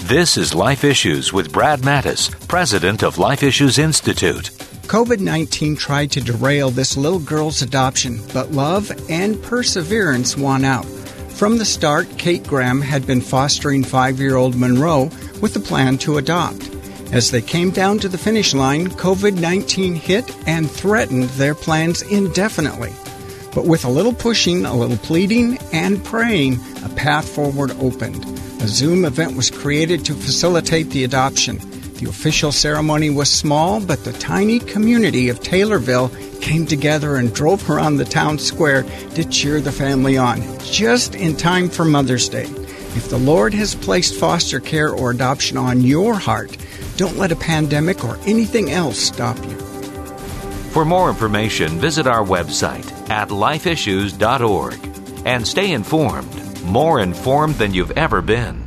This is Life Issues with Brad Mattis, president of Life Issues Institute. COVID-19 tried to derail this little girl's adoption, but love and perseverance won out. From the start, Kate Graham had been fostering 5-year-old Monroe with the plan to adopt. As they came down to the finish line, COVID-19 hit and threatened their plans indefinitely. But with a little pushing, a little pleading, and praying, a path forward opened. A Zoom event was created to facilitate the adoption. The official ceremony was small, but the tiny community of Taylorville came together and drove around the town square to cheer the family on, just in time for Mother's Day. If the Lord has placed foster care or adoption on your heart, don't let a pandemic or anything else stop you. For more information, visit our website at lifeissues.org and stay informed, more informed than you've ever been.